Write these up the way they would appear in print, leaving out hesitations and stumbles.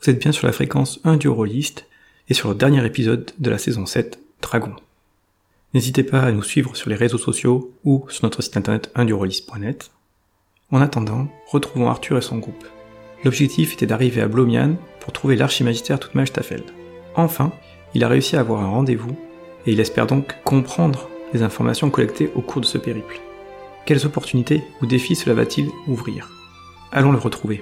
Vous êtes bien sur la fréquence 1 du Rollist et sur le dernier épisode de la saison 7, Dragon. N'hésitez pas à nous suivre sur les réseaux sociaux ou sur notre site internet 1durollist.net. En attendant, retrouvons Arthur et son groupe. L'objectif était d'arriver à Blomian pour trouver l'archimagistère Toutmage Tafel. Enfin, il a réussi à avoir un rendez-vous et il espère donc comprendre les informations collectées au cours de ce périple. Quelles opportunités ou défis cela va-t-il ouvrir ? Allons le retrouver.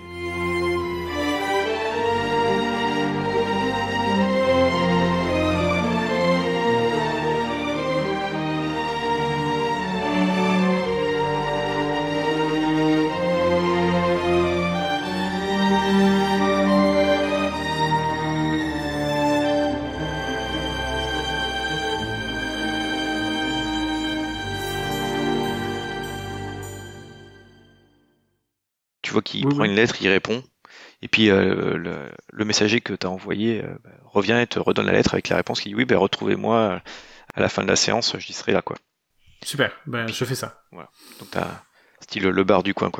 Tu vois qu'il prend une lettre, il répond, et puis le messager que tu as envoyé revient et te redonne la lettre avec la réponse qui dit oui, retrouvez-moi à la fin de la séance, j'y serai là, quoi. Super, je fais ça. Voilà. Donc t'as style le bar du coin, quoi.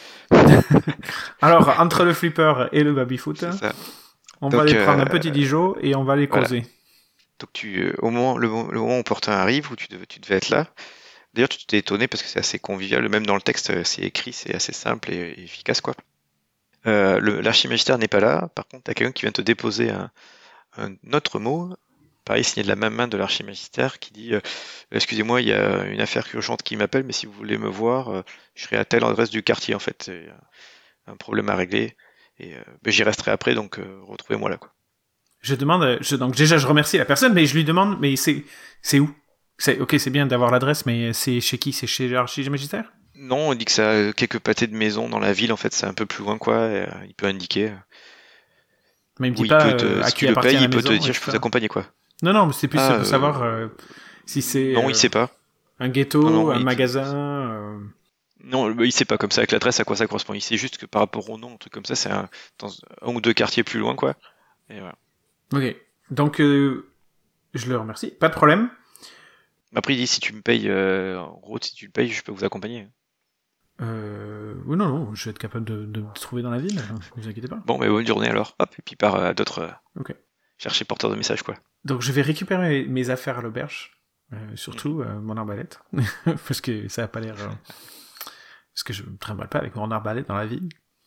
Alors, entre le flipper et le baby-foot, on va aller prendre un petit Dijon et on va les causer. Voilà. Donc le moment où Portin arrive, où tu devais être là, d'ailleurs, tu t'es étonné parce que c'est assez convivial. Même dans le texte, c'est écrit, c'est assez simple et efficace, quoi. L'archimagistère n'est pas là. Par contre, t'as quelqu'un qui vient te déposer un autre mot, pareil, signé de la même main de l'archimagistère, qui dit excusez-moi, il y a une affaire urgente qui m'appelle, mais si vous voulez me voir, je serai à telle adresse du quartier, en fait. C'est un problème à régler. Et j'y resterai après, donc retrouvez-moi là, quoi. Donc déjà, je remercie la personne, mais je lui demande, mais c'est où ? Ok, c'est bien d'avoir l'adresse, mais c'est chez qui ? C'est chez l'archimagistère ? Non, on dit que ça a quelques pâtés de maison dans la ville, en fait, c'est un peu plus loin, quoi. Et, il peut indiquer. Mais il me dit pas à qui appartient la maison. Il peut te dire, je peux t'accompagner, quoi. Non, mais c'est plus pour savoir si c'est. Non, il sait pas. Un ghetto, un magasin. Non, il sait pas comme ça avec l'adresse à quoi ça correspond. Il sait juste que par rapport au nom, un truc comme ça, c'est dans un ou deux quartiers plus loin, quoi. Et voilà. Ok, donc je le remercie, pas de problème. Après, il dit si tu me payes, en gros, si tu le payes, je peux vous accompagner. Oui, non, je vais être capable de me trouver dans la ville, ne vous inquiétez pas. Bon, bonne journée alors. Hop, et puis part à d'autres. Ok. Chercher porteur de message, quoi. Donc je vais récupérer mes affaires à l'auberge, surtout mon arbalète, parce que ça a pas l'air. Parce que je me trimballe pas avec mon arbalète dans la ville.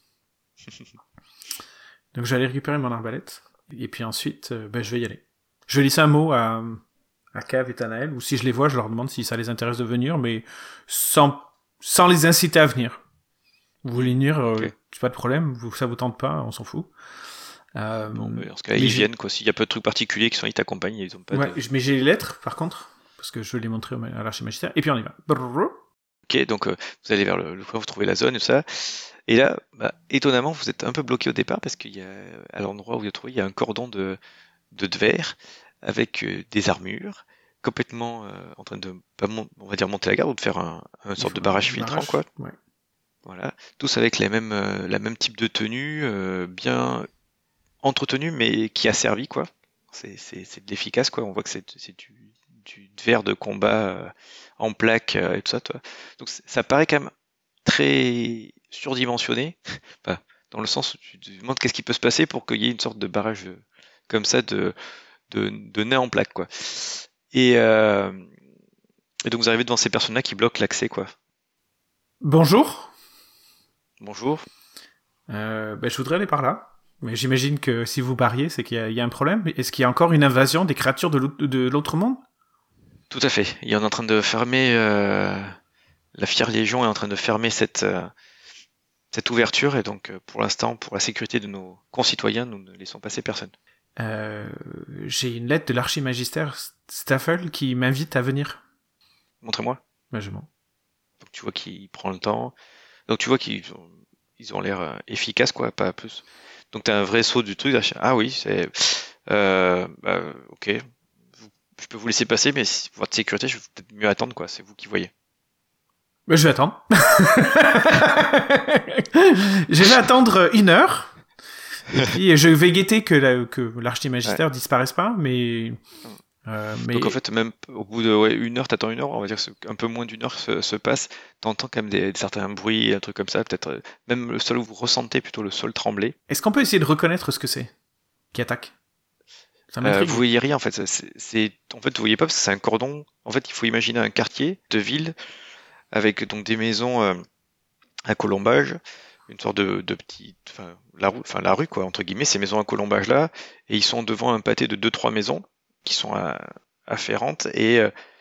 Donc je vais aller récupérer mon arbalète, et puis ensuite, je vais y aller. Je vais laisser un mot à Cav et Tanaël, ou si je les vois, je leur demande si ça les intéresse de venir, mais sans les inciter à venir. Vous voulez venir, c'est pas de problème, ça vous tente pas, on s'en fout. Non, mais en ce cas, ils viennent, quoi. S'il y a pas de trucs particuliers qui sont, ils t'accompagnent, ils ont pas mais j'ai les lettres, par contre, parce que je veux les montrer à l'archimagistère, et puis on y va. Ok, donc vous allez vers le coin, vous trouvez la zone et tout ça. Et là, étonnamment, vous êtes un peu bloqué au départ, parce qu'il y a, à l'endroit où vous êtes trouvé, il y a un cordon de verre, avec des armures, complètement en train de, on va dire, monter la garde, ou de faire un sorte de barrage filtrant, quoi. Ouais. Voilà. Tous avec la même type de tenue, bien entretenue, mais qui a servi, quoi. C'est de l'efficace, quoi. On voit que c'est du verre de combat en plaque et tout ça, toi. Donc ça paraît quand même très surdimensionné, enfin, dans le sens où tu te demandes qu'est-ce qui peut se passer pour qu'il y ait une sorte de barrage comme ça de nez en plaque, quoi. Et donc vous arrivez devant ces personnes-là qui bloquent l'accès, quoi. Bonjour. Bonjour. Je voudrais aller par là. Mais j'imagine que si vous barriez, c'est qu'il y a un problème. Est-ce qu'il y a encore une invasion des créatures de l'autre monde ? Tout à fait. Il est en train de fermer... la Fière Légion est en train de fermer cette ouverture. Et donc, pour l'instant, pour la sécurité de nos concitoyens, nous ne laissons passer personne. J'ai une lettre de l'archimagistère Staffel qui m'invite à venir. Montrez-moi. Je montre. Donc tu vois qu'il prend le temps. Donc tu vois qu'ils ont l'air efficaces, quoi, pas plus. Donc t'as un vrai saut du truc. Ah oui, c'est... ok. Je peux vous laisser passer, mais pour votre sécurité, je vais peut-être mieux attendre, quoi. C'est vous qui voyez. Je vais attendre. Je vais attendre 1 heure. Et puis je vais guetter que l'archimagistère disparaisse pas, mais Donc en fait, même au bout de 1 heure, t'attends 1 heure, on va dire que un peu moins d'1 heure se passe, t'entends quand même certains bruits, un truc comme ça, peut-être même le sol où vous ressentez plutôt le sol trembler. Est-ce qu'on peut essayer de reconnaître ce que c'est ? qui attaque. Ça m'intrigue. Vous voyez rien en fait. En fait vous voyez pas parce que c'est un cordon. En fait il faut imaginer un quartier de ville avec donc des maisons à colombage, une sorte de petite, la rue quoi entre guillemets, ces maisons à colombage là, et ils sont devant un pâté de 2-3 maisons qui sont afférentes et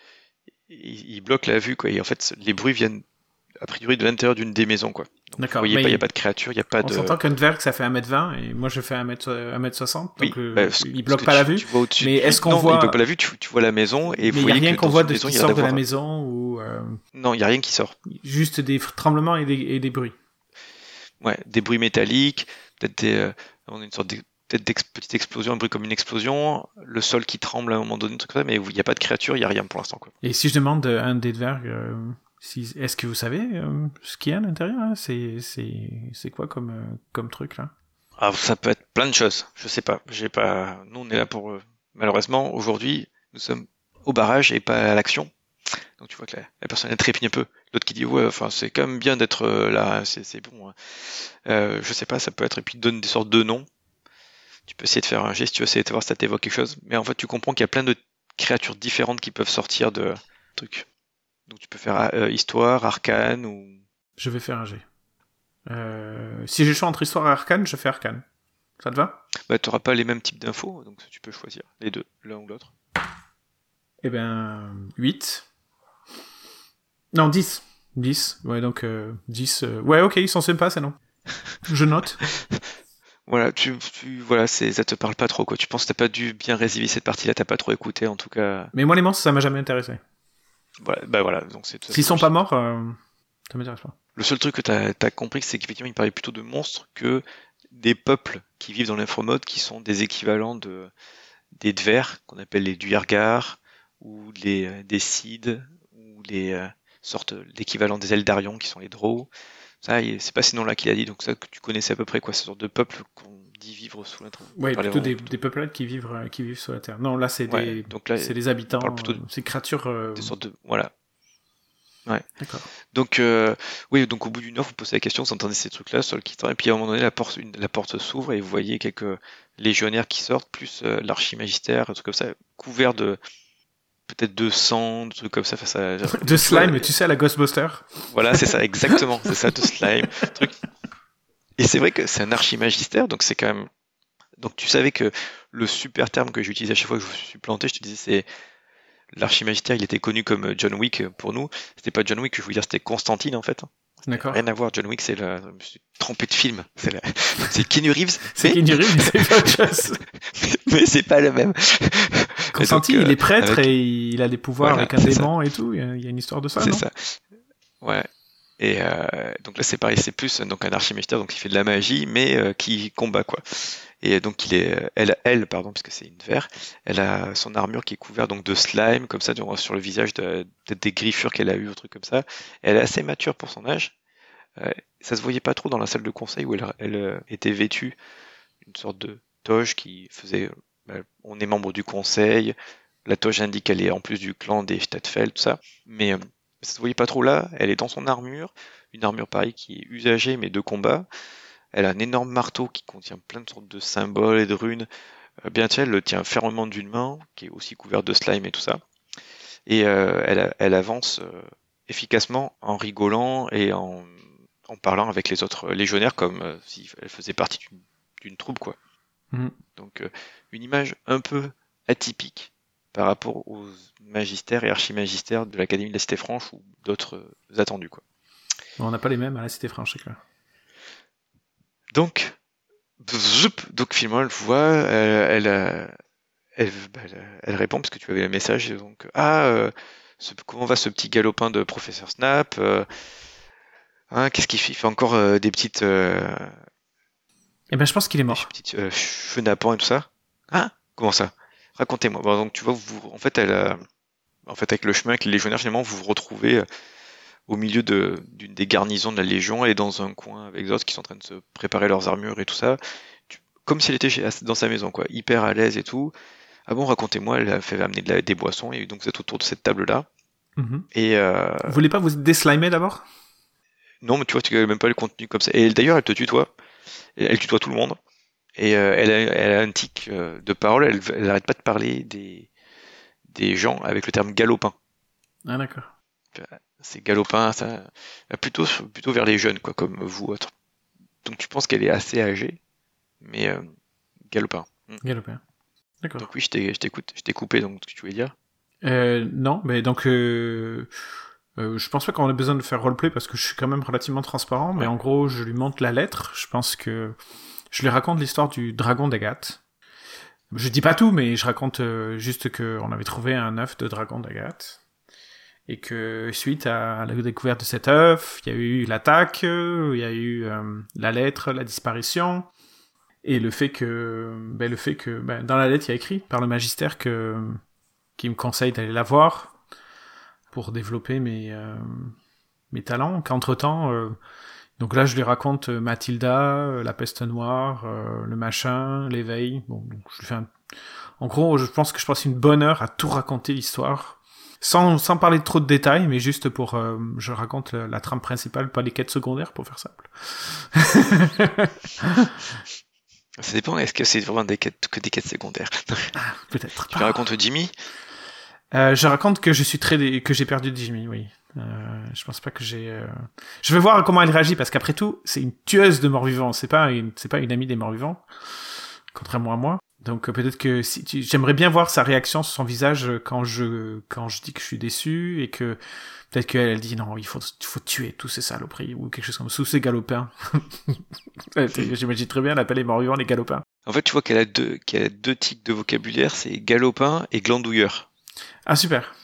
ils bloquent la vue quoi. Et en fait les bruits viennent a priori de l'intérieur d'une des maisons quoi. Donc, D'accord. vous voyez pas, il n'y a pas de créature, il n'y a pas on de. s'entend qu'un dverg ça fait 1m20 et moi je fais 1m60, donc il bloque que pas la vue. Tu vois au-dessus. Mais est-ce qu'on non, voit. il bloque pas la vue, tu vois la maison et mais vous il n'y a voyez rien que qu'on dans voit une de maison, qui il y a sort de la d'avoir- maison ou Non, il n'y a rien qui sort. juste des tremblements et des bruits. Ouais, des bruits métalliques, peut-être on a une sorte de petite explosion, un bruit comme une explosion, le sol qui tremble à un moment donné, un truc comme ça, mais il n'y a pas de créature, il n'y a rien pour l'instant quoi. Et si je demande à un des dvergs, est-ce que vous savez ce qu'il y a à l'intérieur hein c'est quoi comme truc là? Ah, ça peut être plein de choses, je sais pas. Nous on est là pour malheureusement aujourd'hui nous sommes au barrage et pas à l'action. Donc tu vois que la personne elle trépigne un peu. L'autre qui dit ouais, enfin c'est quand même bien d'être là, c'est bon. Hein. Je sais pas, ça peut être et puis donne des sortes de noms. Tu peux essayer de faire un geste, tu vas essayer de voir si ça t'évoque quelque chose. Mais en fait tu comprends qu'il y a plein de créatures différentes qui peuvent sortir de trucs. Donc tu peux faire histoire, arcane ou. Je vais faire un G. Si j'ai le choix entre histoire et arcane, je fais arcane. Ça te va? Bah t'auras pas les mêmes types d'infos, donc tu peux choisir les deux, l'un ou l'autre. Eh ben 8. Non, 10. 10. Ouais, donc 10. Ouais, ok, ils sont sympas, c'est non. Je note. Voilà, voilà, ça te parle pas trop quoi. Tu penses que t'as pas dû bien résister cette partie-là, t'as pas trop écouté en tout cas. Mais moi les monstres, ça m'a jamais intéressé. Voilà, bah voilà, donc c'est. S'ils sont pas morts, ça m'intéresse pas. Le seul truc que t'as compris, c'est qu'effectivement, il parlait plutôt de monstres que des peuples qui vivent dans l'inframode, qui sont des équivalents des Dvers, qu'on appelle les Duergar, ou des Cides, ou les sortes d'équivalents des Eldarion, qui sont les Drow. Ça, c'est pas ces noms-là qu'il a dit, donc ça que tu connaissais à peu près, quoi, ce genre de peuple qu'on dit vivre sous la terre. Ouais, plutôt des peuplades qui vivent sur la Terre. Non, là, c'est des habitants, c'est créatures... Des sortes de... Voilà. Ouais. D'accord. Donc, oui, donc au bout d'une heure, vous posez la question, vous entendez ces trucs-là, sol qui et puis à un moment donné, la porte s'ouvre et vous voyez quelques légionnaires qui sortent, plus l'archimagistère, un truc comme ça, couvert de peut-être de sang, de trucs comme ça. De slime, tu sais, à la Ghostbuster. Voilà, c'est ça, exactement, c'est ça, de slime, truc. Et c'est vrai que c'est un archimagistère, donc c'est quand même. Donc tu savais que le super terme que j'utilise à chaque fois que je me suis planté, je te disais, c'est. L'archimagistère, il était connu comme John Wick pour nous. C'était pas John Wick, je voulais dire, c'était Constantine en fait. D'accord. Rien à voir, John Wick, je me suis trompé de film. C'est Keanu Reeves. C'est Keanu Reeves, c'est pas autre chose. Mais c'est pas le même. Constantine, il est prêtre et il a des pouvoirs avec un démon et tout. Il y a une histoire de ça, c'est non? ça. Ouais. Et donc là, c'est pareil, c'est plus donc un archimagistère, donc il fait de la magie, mais qui combat quoi. Et donc elle, puisque c'est une Dvers, elle a son armure qui est couverte donc de slime, comme ça, sur le visage, peut-être des griffures qu'elle a eues, un truc comme ça. Elle est assez mature pour son âge. Ça se voyait pas trop dans la salle de conseil où elle était vêtue une sorte de toge qui faisait. On est membre du conseil. La toge indique qu'elle est en plus du clan des Stadtfeld, tout ça. Mais ça se voyait pas trop là. Elle est dans son armure, une armure pareille qui est usagée mais de combat. Elle a un énorme marteau qui contient plein de sortes de symboles et de runes. Bien sûr, elle le tient fermement d'une main, qui est aussi couverte de slime et tout ça. Et elle avance efficacement en rigolant et en parlant avec les autres légionnaires comme si elle faisait partie d'une troupe, quoi. Mmh. Donc une image un peu atypique par rapport aux magistères et archimagistères de l'Académie de la Cité Franche ou d'autres attendus, quoi. On n'a pas les mêmes à la Cité Franche, c'est clair. Donc finalement elle voit, elle répond parce que tu avais un message et donc comment va ce petit galopin de professeur Snap, qu'est-ce qu'il fait? Il fait encore des petites Eh ben je pense qu'il est mort. des petites cheveux nappants et tout ça. Comment ça? Racontez-moi. Bon, donc tu vois, en fait avec le chemin avec les légionnaires, finalement vous vous retrouvez au milieu d'une des garnisons de la Légion, elle est dans un coin avec d'autres qui sont en train de se préparer leurs armures et tout ça, comme si elle était dans sa maison, quoi, hyper à l'aise et tout. Ah bon, racontez-moi, elle a fait amener des boissons, et donc vous êtes autour de cette table-là. Mm-hmm. Et vous voulez pas vous déslimer d'abord? Non, mais tu vois, tu n'as même pas le contenu comme ça. Et d'ailleurs, elle te tutoie. Elle tutoie tout le monde. Et elle a un tic de parole, elle arrête pas de parler des gens avec le terme galopin. Ah, d'accord. C'est galopin, ça, plutôt vers les jeunes, quoi, comme vous autres. Donc tu penses qu'elle est assez âgée, mais galopin. Galopin. D'accord. Donc oui, je t'ai coupé, donc ce que tu voulais dire. Non, mais donc je pense pas qu'on ait besoin de faire roleplay parce que je suis quand même relativement transparent, mais Ouais. en gros, je lui montre la lettre. Je pense que je lui raconte l'histoire du dragon d'Agathe. Je dis pas tout, mais je raconte juste qu'on avait trouvé un œuf de dragon d'Agathe. Et que suite à la découverte de cet œuf, il y a eu l'attaque, il y a eu la lettre, la disparition, et le fait que dans la lettre il y a écrit par le magistère qui me conseille d'aller la voir pour développer mes talents. Qu'entre-temps, donc là je lui raconte Mathilda, la peste noire, le machin, l'éveil. Bon, donc je lui fais en gros, je pense que je passe une bonne heure à tout raconter l'histoire. Sans parler de trop de détails, mais juste pour... je raconte la trame principale, pas les quêtes secondaires, pour faire simple. Ça dépend, est-ce que c'est vraiment que des quêtes secondaires? Peut-être Tu me racontes Jimmy? Je raconte que que j'ai perdu Jimmy, oui. Je pense pas que j'ai... Je vais voir comment elle réagit, parce qu'après tout, c'est une tueuse de morts-vivants, c'est pas une amie des morts-vivants, contrairement à moi. Donc peut-être que j'aimerais bien voir sa réaction sur son visage quand je dis que je suis déçu et que peut-être qu'elle dit non, il faut tuer tous ces saloperies ou quelque chose comme ça, tous ces galopins. J'imagine très bien l'appeler les morts-vivants les galopins. En fait, tu vois qu'elle a deux tics de vocabulaire, c'est galopin et glandouilleur. Ah super.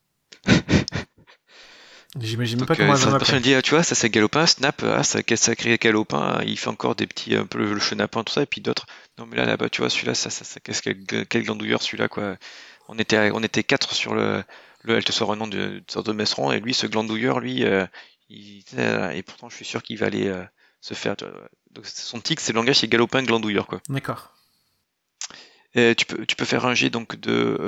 J'imagine Donc, pas comment elle va la personne m'appeler. dit, ah, tu vois, ça c'est galopin, Snap, ah, ça quel sacré galopin, il fait encore des petits, un peu le chenapan, tout ça, et puis d'autres, non mais là-bas, tu vois, celui-là, ça quel glandouilleur celui-là, quoi. On était 4 sur elle te sort un nom de sorte de messeron, et lui, ce glandouilleur, lui, et pourtant, je suis sûr qu'il va aller se faire, tu vois. Donc, son tic, c'est le langage, c'est galopin, glandouilleur, quoi. D'accord. Tu peux faire un jet, donc, de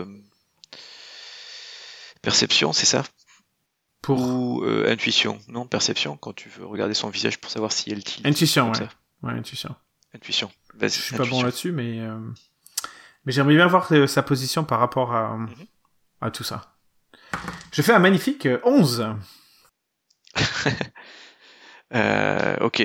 perception, c'est ça? Pour Ou intuition, non, perception, quand tu veux regarder son visage pour savoir si elle tilt. intuition, Comme ouais. ça. Ouais, intuition. Intuition. Vas-y, Je suis pas bon intuition. là-dessus, mais j'aimerais bien voir sa position par rapport Mhm. à tout ça. Je fais un magnifique 11. Ok.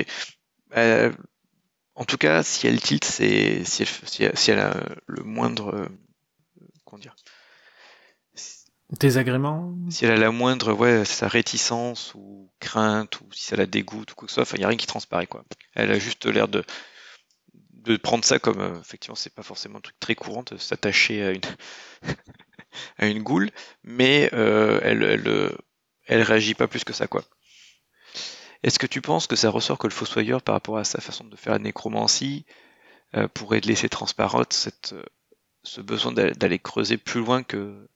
En tout cas, si elle tilt, c'est si elle a le moindre, comment dire, Désagrément. si elle a la moindre, ouais, sa réticence ou crainte ou si ça la dégoûte ou quoi que ce soit, enfin, il y a rien qui transparaît, quoi. Elle a juste l'air de prendre ça comme, effectivement, c'est pas forcément un truc très courant de s'attacher à une à une goule, mais elle réagit pas plus que ça, quoi. Est-ce que tu penses que ça ressort que le Fossoyeur, par rapport à sa façon de faire la nécromancie, pourrait laisser transparaître ce besoin d'aller creuser plus loin que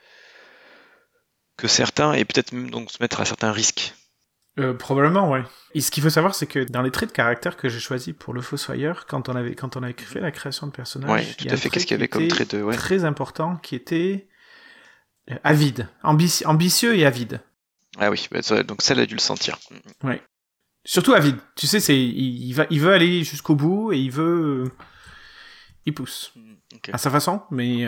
certains, et peut-être même donc se mettre à certains risques? Probablement, ouais. Et ce qu'il faut savoir, c'est que dans les traits de caractère que j'ai choisis pour le Fossoyeur, quand on avait fait la création de personnage, Ouais, il tout y a à un fait. trait Qu'est-ce qu'il y avait qui comme était trait de... Ouais. très important, qui était avide, ambitieux et avide. Ah oui, bah, donc ça, elle a dû le sentir. Ouais. Surtout avide. Tu sais, il veut aller jusqu'au bout et il pousse Ok. à sa façon, mais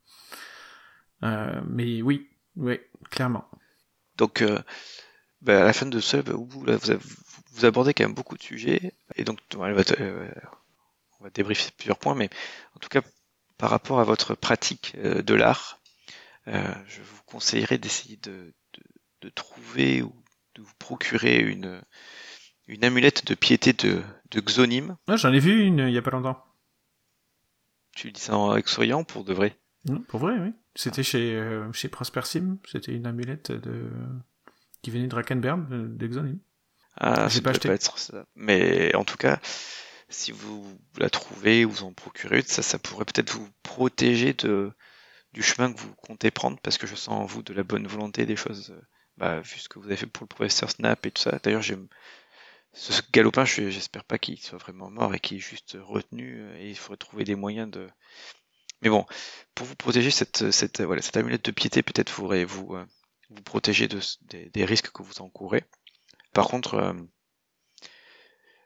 oui, clairement. Donc, bah, à la fin de ce, au bout, là, vous abordez quand même beaucoup de sujets, et donc on va débriefer plusieurs points, mais en tout cas, par rapport à votre pratique de l'art, je vous conseillerais d'essayer de trouver ou de vous procurer une amulette de piété de Xonim. Ah, j'en ai vu une il y a pas longtemps. Tu dis ça avec souriant pour de vrai? Non, pour vrai, oui. C'était chez Prosper Sim. C'était une amulette qui venait de Drakenberg, d'Exonim. Ah, J'ai ça pas ne peut acheté. pas être ça. Mais en tout cas, si vous la trouvez ou vous en procurez, ça pourrait peut-être vous protéger du chemin que vous comptez prendre, parce que je sens en vous de la bonne volonté, des choses, vu ce que vous avez fait pour le professeur Snap et tout ça. D'ailleurs, ce galopin, j'espère pas qu'il soit vraiment mort et qu'il est juste retenu, et il faudrait trouver des moyens de... Mais bon, pour vous protéger, cette amulette de piété, peut-être pourrait vous protéger des risques que vous encourez. Par contre,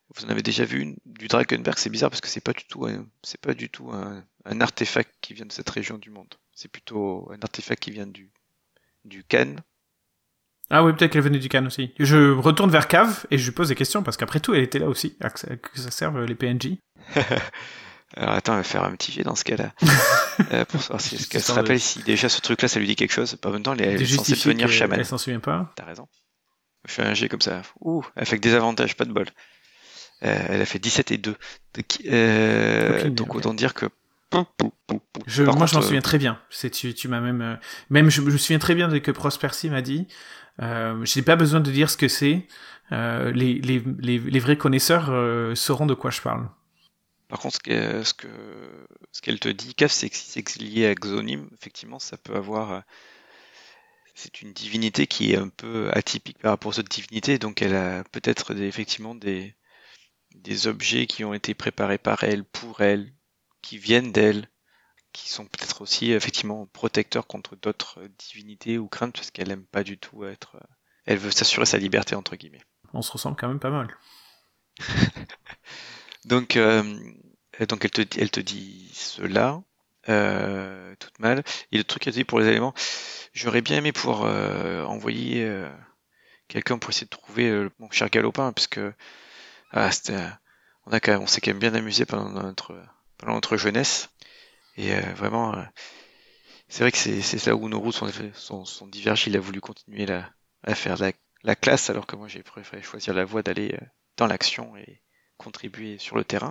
Vous en avez déjà vu une du Drakenberg, c'est bizarre parce que c'est pas du tout un artefact qui vient de cette région du monde. C'est plutôt un artefact qui vient du Cannes. Ah oui, peut-être qu'elle venait du Cannes aussi. Je retourne vers Cave et je lui pose des questions parce qu'après tout, elle était là aussi, que ça serve les PNJ. Alors attends, on va faire un petit jet dans ce cas-là. Pour savoir si est-ce qu'elle se rappelle si déjà ce truc-là, ça lui dit quelque chose. En même temps, elle est censée devenir chamane. Elle s'en souvient pas. T'as raison. Je fais un jet comme ça. Elle fait que des avantages, pas de bol. Elle a fait 17 et 2. Donc autant dire que... Moi, je m'en souviens très bien. Tu m'as même je me souviens très bien de que Prospercy m'a dit. Je n'ai pas besoin de dire ce que c'est. Les vrais connaisseurs sauront de quoi je parle. Par contre, ce qu'elle te dit, Caf, c'est que si c'est lié à Xonim, effectivement, ça peut avoir... C'est une divinité qui est un peu atypique par rapport aux autres divinités, donc elle a peut-être effectivement des objets qui ont été préparés par elle, pour elle, qui viennent d'elle, qui sont peut-être aussi effectivement protecteurs contre d'autres divinités ou craintes, parce qu'elle aime pas du tout être... Elle veut s'assurer sa liberté, entre guillemets. On se ressemble quand même pas mal. Donc elle te dit cela, toute mal. Et le truc qu'elle te dit pour les éléments, j'aurais bien aimé pouvoir envoyer quelqu'un pour essayer de trouver mon cher Galopin, parce que on s'est quand même bien amusé pendant notre jeunesse. Et vraiment, c'est vrai que c'est là où nos routes sont divergées. Il a voulu continuer à faire la classe, alors que moi j'ai préféré choisir la voie d'aller dans l'action et contribuer sur le terrain.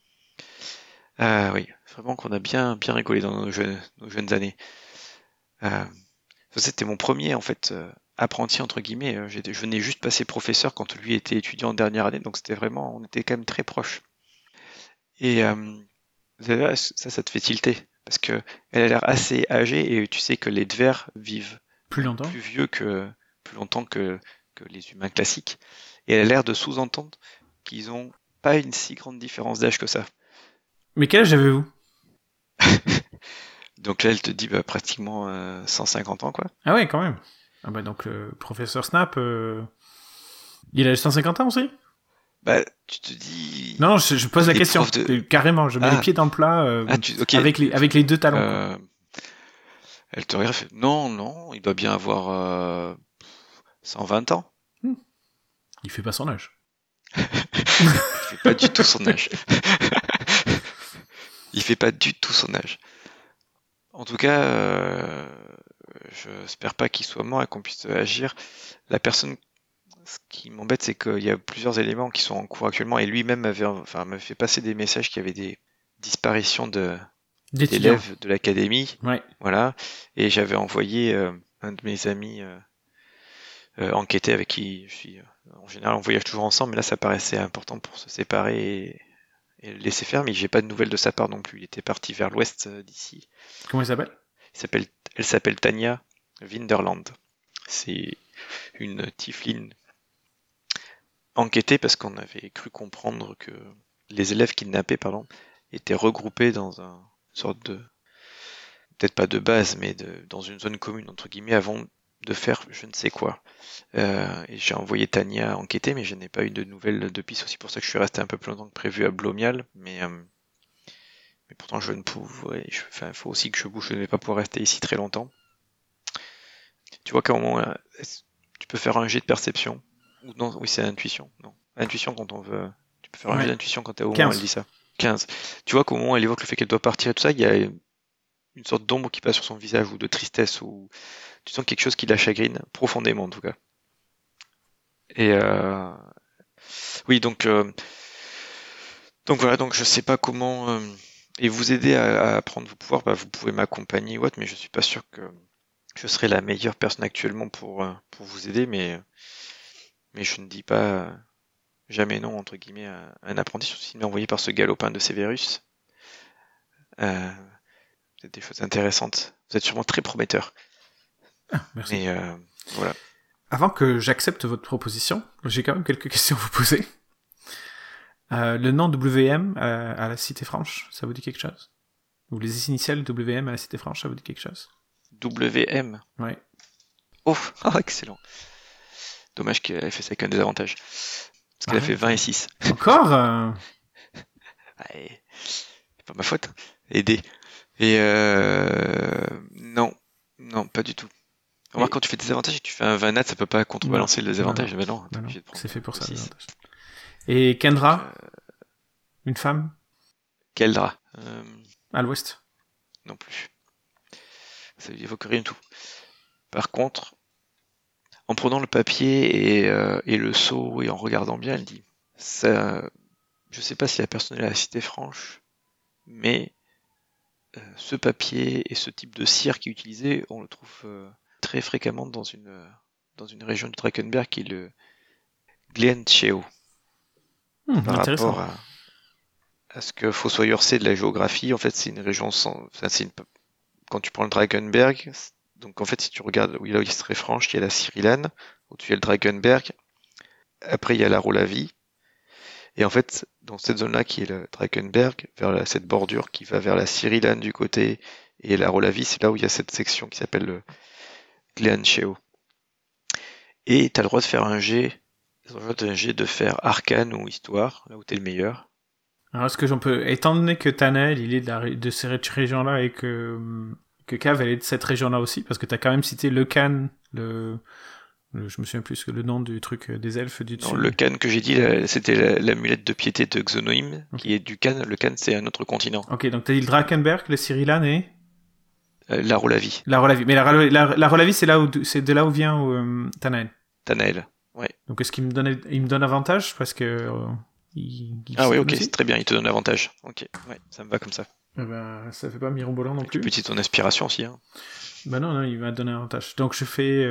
Oui, vraiment qu'on a bien rigolé dans nos jeunes années. C'était mon premier en fait apprenti entre guillemets. Je venais juste passer professeur quand lui était étudiant en dernière année, donc c'était vraiment, on était quand même très proches. Et ça te fait tilter parce que elle a l'air assez âgée et tu sais que les Dvers vivent plus longtemps que les humains classiques. Et elle a l'air de sous-entendre qu'ils ont pas une si grande différence d'âge que ça. Mais quel âge avez-vous? Donc là, elle te dit pratiquement 150 ans, quoi. Ah ouais, quand même. Ah bah donc le professeur Snap, il a 150 ans aussi? Bah, tu te dis... Non, je pose la question. Carrément, je mets les pieds dans le plat okay. avec les deux talons. Elle te regarde, fait, non, il doit bien avoir 120 ans. Il fait pas son âge. Il fait pas du tout son âge. Il fait pas du tout son âge. En tout cas, j'espère pas qu'il soit mort et qu'on puisse agir. La personne, ce qui m'embête, c'est qu'il y a plusieurs éléments qui sont en cours actuellement, et lui-même m'avait fait passer des messages qu'il y avait des disparitions d'élèves de l'académie. Ouais. Voilà. Et j'avais envoyé un de mes amis enquêter, avec qui je suis... en général, on voyage toujours ensemble, mais là, ça paraissait important pour se séparer et le laisser faire, mais j'ai pas de nouvelles de sa part non plus. Il était parti vers l'ouest d'ici. Comment il s'appelle? Elle s'appelle Tanya Winderland. C'est une tiefling enquêtée parce qu'on avait cru comprendre que les élèves kidnappés, étaient regroupés dans une sorte de... peut-être pas de base, mais dans une zone commune, entre guillemets, avant de faire je ne sais quoi. Et j'ai envoyé Tanya enquêter, mais je n'ai pas eu de nouvelles depuis. C'est aussi pour ça que je suis resté un peu plus longtemps que prévu à Blomial, mais pourtant je ne pouvais... faut aussi que je bouge, je ne vais pas pouvoir rester ici très longtemps. Tu vois qu'à un moment, tu peux faire un jet de perception. Ou non, oui, c'est intuition. Non, intuition quand on veut... Tu peux faire un jet d'intuition quand t'es au moment où elle dit ça. 15. Tu vois qu'au moment où elle évoque le fait qu'elle doit partir et tout ça, il y a une sorte d'ombre qui passe sur son visage, ou de tristesse, ou tu sens quelque chose qui la chagrine profondément en tout cas. Et oui, donc voilà, donc je sais pas comment et vous aider à prendre vos pouvoirs. Vous pouvez m'accompagner ou autre, mais je suis pas sûr que je serai la meilleure personne actuellement pour vous aider, mais je ne dis pas jamais non entre guillemets à un apprenti, surtout s'il est envoyé par ce galopin de Severus. C'est des choses intéressantes. Vous êtes sûrement très prometteur. Ah, merci. Mais voilà. Avant que j'accepte votre proposition, j'ai quand même quelques questions à vous poser. Le nom WM à la Cité Franche, ça vous dit quelque chose? Ou les initiales WM à la Cité Franche, ça vous dit quelque chose? WM? Ouais. Oh, excellent. Dommage qu'elle ait fait ça avec un désavantage. Parce qu'elle a fait 20 et 6. Encore Ouais, c'est pas ma faute. Aider. Et non, pas du tout. Remarque, quand tu fais des avantages et que tu fais un 20 nat, ça peut pas contrebalancer les avantages. Mais non, Bah non, obligé de prendre c'est fait pour ça. 6. les avantages. Et Kendra, une femme Keldra. à l'ouest. Non plus. Ça lui évoque rien du tout. Par contre, en prenant le papier et le seau et en regardant bien, elle dit ça. Je sais pas si la personne est à la Cité Franche, mais ce papier et ce type de cire qui est utilisé, on le trouve très fréquemment dans une région du Drakenberg qui est le Glencheo. Par Intéressant. rapport à ce que Fossoyeur sait de la géographie, en fait, c'est une région quand tu prends le Drakenberg, donc en fait, si tu regardes là où il y a très franche, il y a la Cyrilane, au-dessus il y a le Drakenberg, après il y a la Rolavie, et en fait, dans cette zone-là qui est le Drakenberg, vers cette bordure qui va vers la Cyrilane du côté, et la Rolavie, c'est là où il y a cette section qui s'appelle le Glencheo. Et tu as le droit de faire un jet, de faire arcane ou histoire, là où t'es le meilleur. Alors, est-ce que j'en peux... Étant donné que Tanel, il est de cette région-là et que Cav, elle est de cette région-là aussi, parce que t'as quand même cité le Khan, je me souviens plus que le nom du truc des elfes du dessus. Non, le Khan que j'ai dit, c'était l'amulette de piété de Xonoim, qui est du Khan. Le Khan, c'est un autre continent. Ok, donc t'as dit le Drakenberg, le Cyrilane et... La Rolavie. La Rolavie. Mais la Rolavie, c'est de là où vient Tanel. Tanel, ouais. Donc est-ce qu'il me donne avantage parce que... Ah oui, ok, c'est très bien, il te donne avantage. Ok, ouais, ça me va comme ça. Eh ben, ça fait pas mirobolant non plus. Tu peux utiliser ton inspiration aussi. Hein. Bah non, il m'a donné avantage. Donc je fais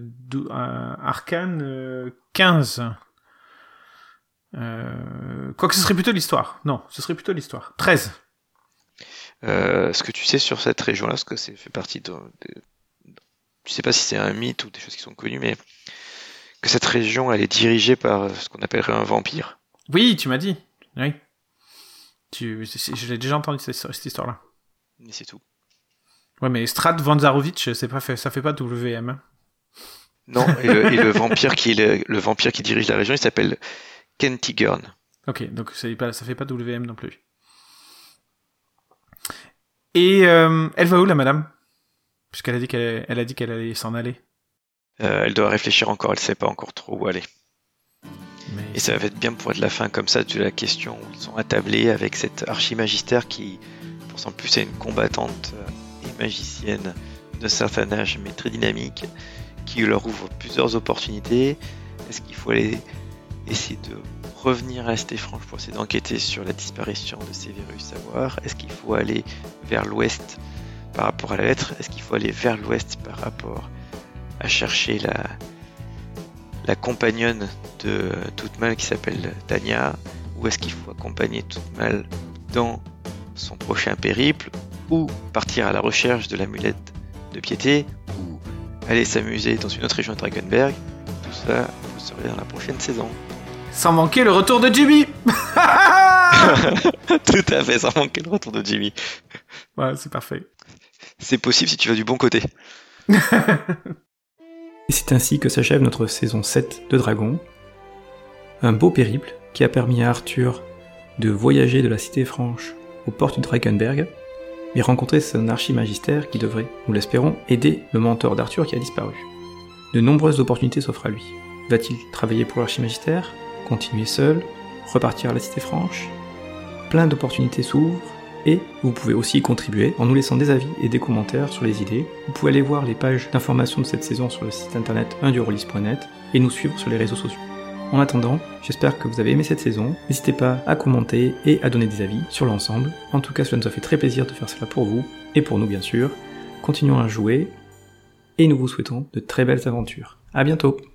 Arcane 15. Quoique ce serait plutôt l'histoire. Non, ce serait plutôt l'histoire. 13. Ce que tu sais sur cette région-là, parce que c'est fait partie je sais pas si c'est un mythe ou des choses qui sont connues, mais que cette région, elle est dirigée par ce qu'on appellerait un vampire. Oui, tu m'as dit. Oui. Je l'ai déjà entendu cette histoire-là. Mais c'est tout. Ouais, mais Strad Vanzarovich, ça fait pas WM. Hein. Non, et le vampire le vampire qui dirige la région, il s'appelle Kentigern. Ok, donc ça fait pas WM non plus. Et elle va où la madame? Puisqu'elle a dit qu'elle allait s'en aller. Elle doit réfléchir encore, elle sait pas encore trop où aller. Et ça va être bien pour être la fin comme ça de la question où ils sont attablés avec cette archimagistère qui ressemble plus à une combattante et magicienne d'un certain âge mais très dynamique qui leur ouvre plusieurs opportunités. Est-ce qu'il faut aller essayer de revenir à la Cité Franche pour essayer d'enquêter sur la disparition de Severus Savoir? Est-ce qu'il faut aller vers l'ouest par rapport à la lettre? Est-ce qu'il faut aller vers l'ouest par rapport à chercher la compagnonne de Toutmal qui s'appelle Tania? Ou est-ce qu'il faut accompagner Toutmal dans son prochain périple? Ou partir à la recherche de l'amulette de piété? Ou aller s'amuser dans une autre région de Drakenberg? Tout ça, vous saurez dans la prochaine saison. Sans manquer le retour de Jimmy. Tout à fait, sans manquer le retour de Jimmy. Ouais, c'est parfait. C'est possible si tu vas du bon côté. Et c'est ainsi que s'achève notre saison 7 de Dragon. Un beau périple qui a permis à Arthur de voyager de la Cité Franche aux portes du Drakenberg et rencontrer son archimagistère qui devrait, nous l'espérons, aider le mentor d'Arthur qui a disparu. De nombreuses opportunités s'offrent à lui. Va-t-il travailler pour l'archimagistère? Continuer seul? Repartir à la Cité Franche? Plein d'opportunités s'ouvrent. Et vous pouvez aussi y contribuer en nous laissant des avis et des commentaires sur les idées. Vous pouvez aller voir les pages d'information de cette saison sur le site internet 1durolis.net et nous suivre sur les réseaux sociaux. En attendant, j'espère que vous avez aimé cette saison. N'hésitez pas à commenter et à donner des avis sur l'ensemble. En tout cas, cela nous a fait très plaisir de faire cela pour vous et pour nous bien sûr. Continuons à jouer et nous vous souhaitons de très belles aventures. À bientôt!